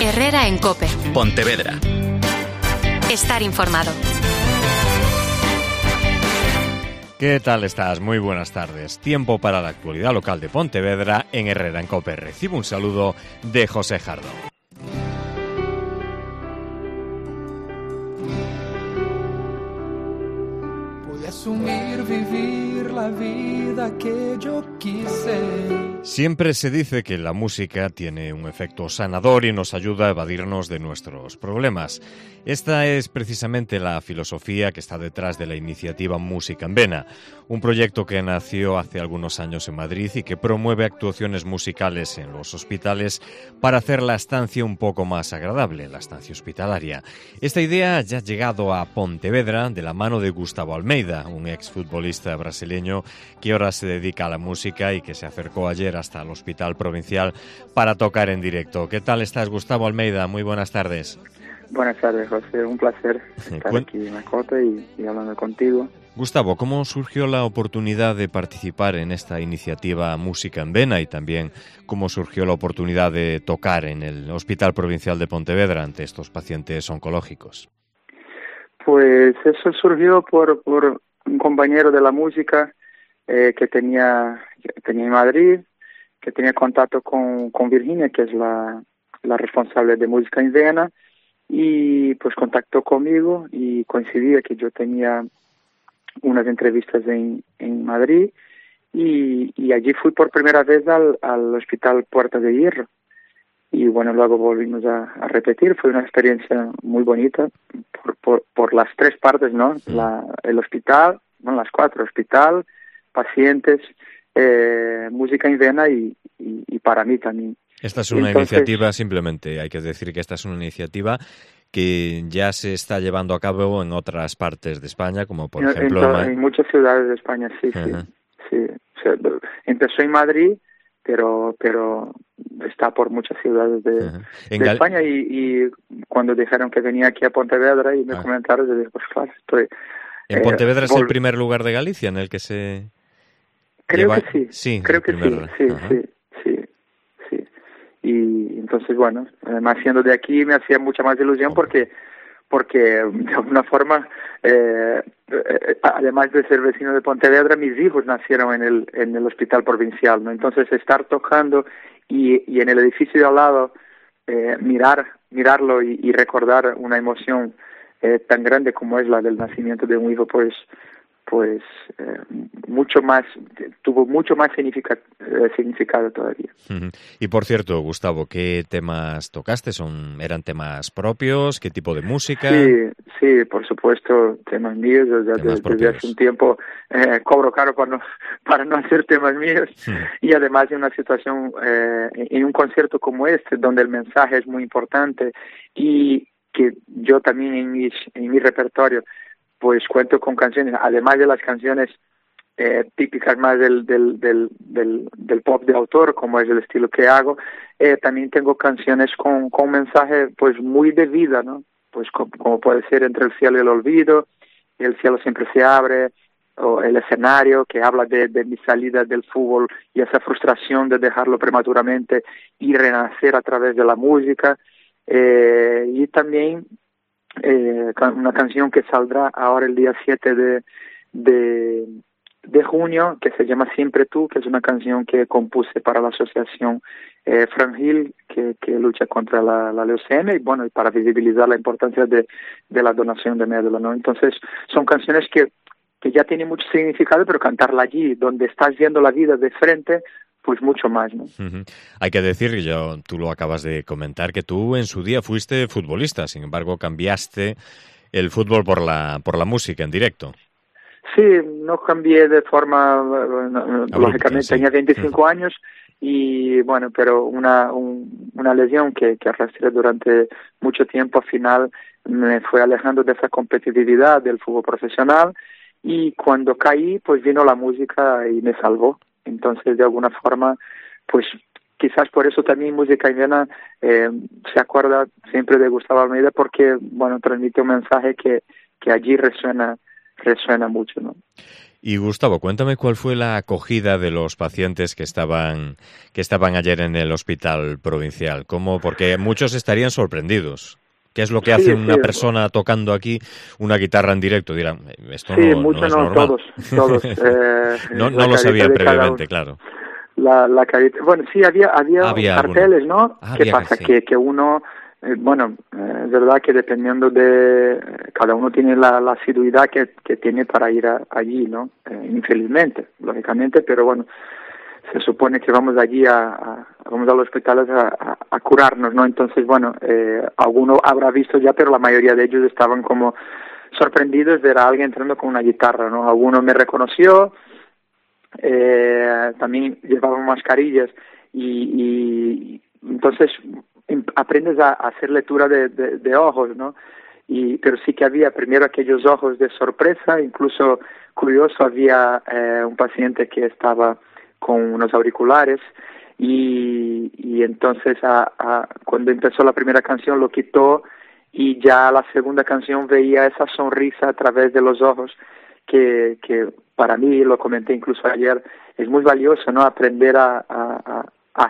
Herrera en COPE. Pontevedra. Estar informado. ¿Qué tal estás? Muy buenas tardes. Tiempo para la actualidad local de Pontevedra en Herrera en COPE. Recibo un saludo de José Jardón. Asumir, vivir la vida que yo quise. Siempre se dice que la música tiene un efecto sanador y nos ayuda a evadirnos de nuestros problemas. Esta es precisamente la filosofía que está detrás de la iniciativa Música en Vena, un proyecto que nació hace algunos años en Madrid y que promueve actuaciones musicales en los hospitales para hacer la estancia un poco más agradable, la estancia hospitalaria. Esta idea ya ha llegado a Pontevedra de la mano de Gustavo Almeida, un exfutbolista brasileño que ahora se dedica a la música y que se acercó ayer hasta el Hospital Provincial para tocar en directo. ¿Qué tal estás, Gustavo Almeida? Muy buenas tardes. Buenas tardes, José. Un placer estar aquí en la COPE y hablando contigo. Gustavo, ¿cómo surgió la oportunidad de participar en esta iniciativa Música en Vena y también cómo surgió la oportunidad de tocar en el Hospital Provincial de Pontevedra ante estos pacientes oncológicos? Pues eso surgió por un compañero de la música que tenía en Madrid, que tenía contacto con Virginia, que es la responsable de Música en Vena, y pues contactó conmigo y coincidía que yo tenía unas entrevistas en Madrid y allí fui por primera vez al Hospital Puerta de Hierro. Y bueno, luego volvimos a repetir. Fue una experiencia muy bonita por las tres partes, ¿no? El hospital, bueno, las cuatro: hospital, pacientes, música en Vena y para mí también. Esta es una iniciativa, simplemente hay que decir que esta es una iniciativa que ya se está llevando a cabo en otras partes de España, como por ejemplo... En muchas ciudades de España, sí. O sea, empezó en Madrid, pero está por muchas ciudades de España y cuando dijeron que venía aquí a Pontevedra y me comentaron, yo dije, pues claro, estoy... ¿En Pontevedra es el primer lugar de Galicia en el que se Creo lleva? Que sí. Sí, creo que sí. Y entonces, bueno, además siendo de aquí me hacía mucha más ilusión porque de alguna forma, además de ser vecino de Pontevedra, mis hijos nacieron en el Hospital Provincial, ¿no? Entonces estar tocando y en el edificio de al lado mirarlo y recordar una emoción tan grande como es la del nacimiento de un hijo, pues tuvo mucho más significado todavía. Y por cierto, Gustavo, ¿qué temas tocaste? ¿Eran temas propios? ¿Qué tipo de música? Sí, por supuesto, temas míos. Desde hace un tiempo cobro caro para no hacer temas míos. Y además en una situación, en un concierto como este, donde el mensaje es muy importante y que yo también en mi repertorio pues cuento con canciones, además de las canciones típicas más del pop de autor, como es el estilo que hago, también tengo canciones con un mensaje pues muy de vida, ¿no? Pues como puede ser Entre el cielo y el olvido, El cielo siempre se abre, o El escenario, que habla de mi salida del fútbol y esa frustración de dejarlo prematuramente y renacer a través de la música, y también una canción que saldrá ahora el día 7 de junio, que se llama Siempre Tú, que es una canción que compuse para la asociación Frangil, que lucha contra la leucemia, y bueno, y para visibilizar la importancia de la donación de médula, ¿no? Entonces son canciones que ya tienen mucho significado, pero cantarla allí, donde estás viendo la vida de frente, pues mucho más, ¿no? Hay que decir, tú lo acabas de comentar, que tú en su día fuiste futbolista, sin embargo cambiaste el fútbol por la música en directo. Sí, no cambié de forma, lógicamente tenía 25 años y bueno, pero una lesión que arrastré durante mucho tiempo, al final me fue alejando de esa competitividad del fútbol profesional y cuando caí, pues vino la música y me salvó. Entonces, de alguna forma, pues quizás por eso también Música en Vena se acuerda siempre de Gustavo Almeida porque, bueno, transmite un mensaje que allí resuena resuena mucho, ¿no? Y Gustavo, cuéntame cuál fue la acogida de los pacientes que estaban ayer en el hospital provincial. ¿Cómo? Porque muchos estarían sorprendidos. ¿Qué es lo que hace una persona tocando aquí una guitarra en directo? Dirán, esto no es normal. Todos. No lo sabían previamente, claro. La carita. Bueno, sí, había carteles, ¿no? ¿Qué pasa? Sí. Que uno... es verdad que dependiendo de... Cada uno tiene la asiduidad que tiene para ir allí, ¿no? Infelizmente, lógicamente, pero bueno, se supone que vamos allí vamos a los hospitales a curarnos, ¿no? Entonces, bueno, alguno habrá visto ya, pero la mayoría de ellos estaban como sorprendidos de ver a alguien entrando con una guitarra, ¿no? Alguno me reconoció, también llevaban mascarillas y entonces aprendes a hacer lectura de ojos, ¿no? Pero sí que había primero aquellos ojos de sorpresa, incluso curioso, había un paciente que estaba con unos auriculares y entonces cuando empezó la primera canción lo quitó y ya la segunda canción veía esa sonrisa a través de los ojos que para mí, lo comenté incluso ayer, es muy valioso, ¿no? Aprender a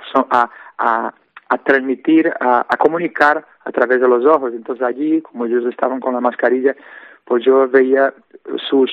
transmitir, a comunicar a través de los ojos. Entonces allí, como ellos estaban con la mascarilla, pues yo veía sus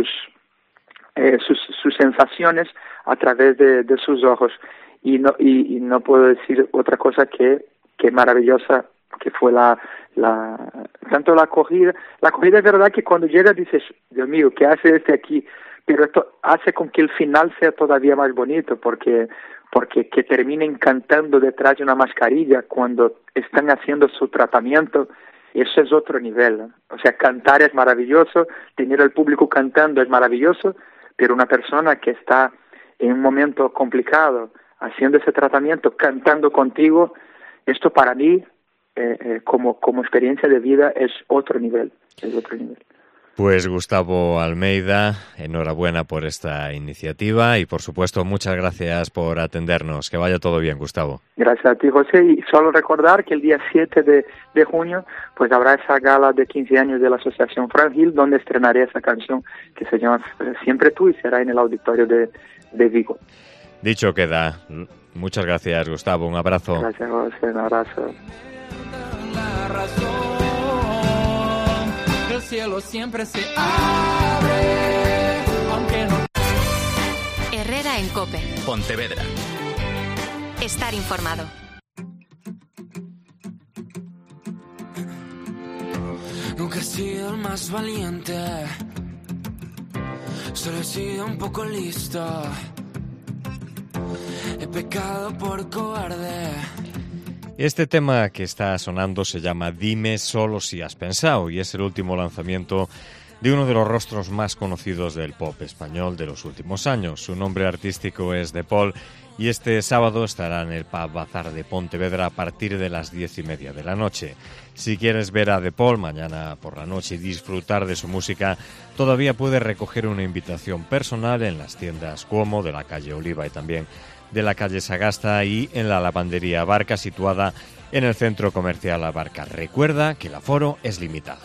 sensaciones a través de sus ojos y no puedo decir otra cosa que maravillosa que fue tanto la acogida. La acogida es verdad que cuando llega dices, Dios mío, ¿qué hace este aquí? Pero esto hace con que el final sea todavía más bonito, porque que terminen cantando detrás de una mascarilla cuando están haciendo su tratamiento, eso es otro nivel, ¿no? O sea, cantar es maravilloso, tener al público cantando es maravilloso, pero una persona que está en un momento complicado, haciendo ese tratamiento, cantando contigo, esto para mí, como experiencia de vida, es otro nivel, Pues Gustavo Almeida, enhorabuena por esta iniciativa y por supuesto muchas gracias por atendernos. Que vaya todo bien, Gustavo. Gracias a ti, José, y solo recordar que el día 7 de junio pues habrá esa gala de 15 años de la Asociación Fran Gil, donde estrenaré esa canción que se llama Siempre Tú y será en el auditorio de Vigo. Dicho queda. Muchas gracias, Gustavo. Un abrazo. Gracias, José. Un abrazo. El cielo siempre se abre, aunque no. Herrera en COPE. Pontevedra. Estar informado. Nunca he sido el más valiente, solo he sido un poco listo. He pecado por cobarde. Este tema que está sonando se llama Dime solo si has pensado y es el último lanzamiento de uno de los rostros más conocidos del pop español de los últimos años. Su nombre artístico es De Paul y este sábado estará en el Pub Bazar de Pontevedra a partir de las 10:30 de la noche. Si quieres ver a De Paul mañana por la noche y disfrutar de su música, todavía puedes recoger una invitación personal en las tiendas Cuomo de la calle Oliva y también de la calle Sagasta y en la lavandería Barca situada en el centro comercial Abarca. Recuerda que el aforo es limitado.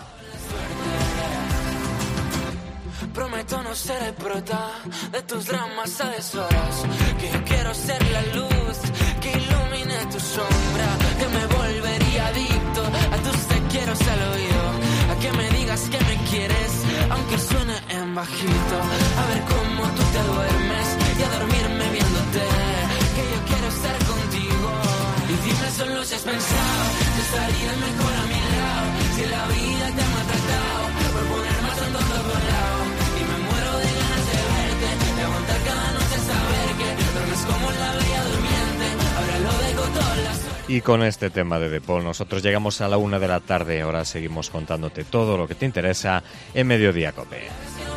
Prometo no ser el prota de tus dramas a deshoras, que yo quiero ser la luz que ilumine tu sombra, que me volvería adicto a tus te quiero al oído, a que me digas que me quieres aunque suene en bajito, a ver cómo tú te duermes y a dormirme viéndote, que yo quiero estar contigo. Y dime solo si has pensado que estaría mejor a mi lado, si la vida te ha maltratado por poner más en todo tu lado. Y me muero de ganas de verte, de aguantar cada noche saber que duermes como la bella durmiente. Ahora lo dejo todas las horas. Y con este tema de The Paul nosotros llegamos a la 1 de la tarde. Ahora seguimos contándote todo lo que te interesa en Mediodía COPE.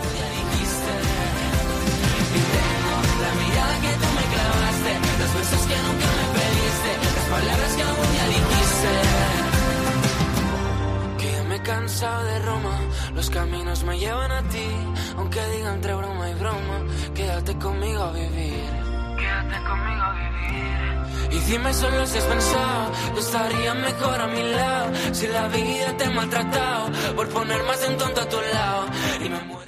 Cansado de Roma, los caminos me llevan a ti, aunque digan entre broma y broma, quédate conmigo a vivir, quédate conmigo a vivir. Y dime solo si has pensado que estaría mejor a mi lado, si la vida te ha maltratado por poner más en tonto a tu lado. Y me